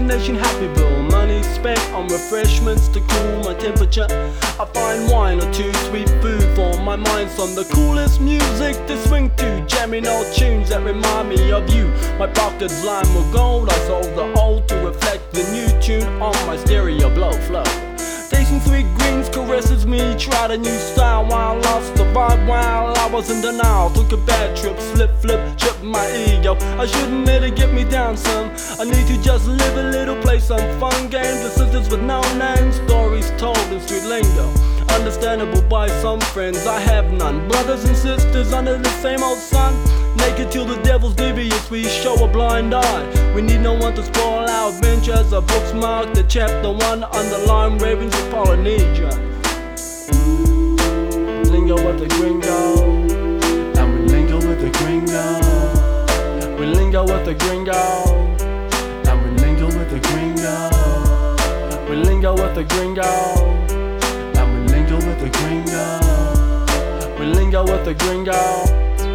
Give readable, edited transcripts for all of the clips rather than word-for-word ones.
destination Happyville. Money spent on refreshments to cool my temperature. I find wine or two, sweet food for my mind. Some the coolest music to swing to, jamming old tunes that remind me of you. My pockets lined with gold, I sold the old to reflect the new tune on my stereo blow flow. Tasting sweet greens caresses me, tried a new style while I lost the vibe while I was in denial. Took a bad trip, slip, flip, tripped my ego. I shouldn't let it get me down some. I need to just live a little, play some fun games. The sisters with no names, stories told in street lingo. Understandable by some friends, I have none. Brothers and sisters under the same old sun. Naked till the devil's devious, we show a blind eye. We need no one to spoil our adventure, as a book's marked the chapter 1. Underline ravens of Polynesia. Lingo with the gringo, and we lingo with the gringo. We lingo with the gringo, and we lingo with the gringo. We lingo with the gringo, and we lingo with the gringo. We lingo with the gringo.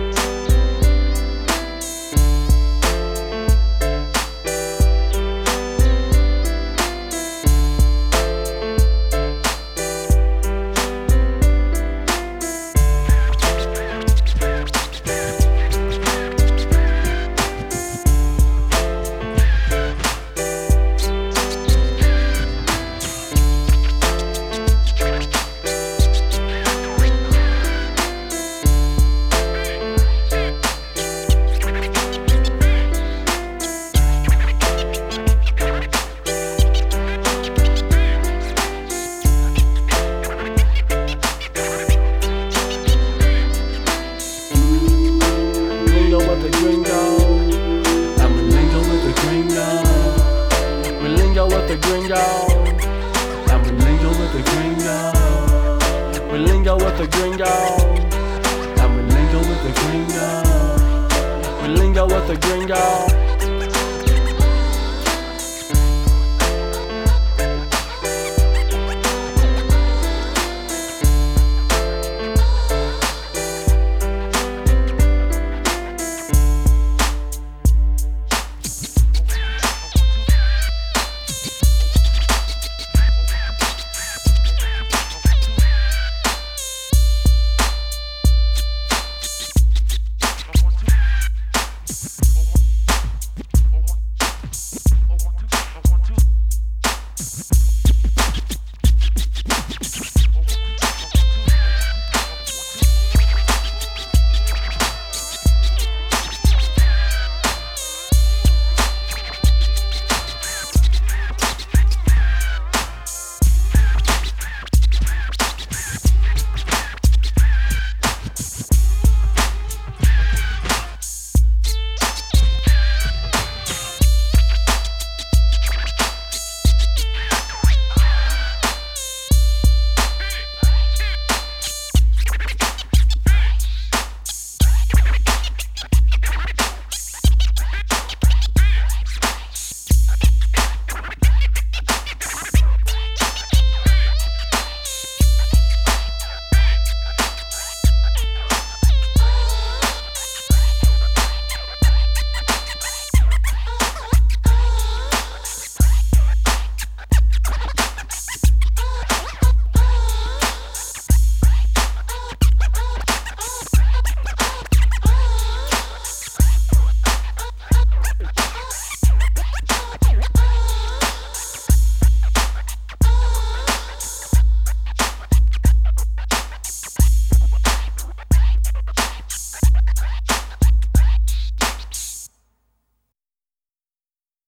The gringo, and we lingo with the gringo. We lingo with the gringo, and we lingo with the gringo. We lingo with the gringo, and we lingo with the gringo. We lingo with the gringo.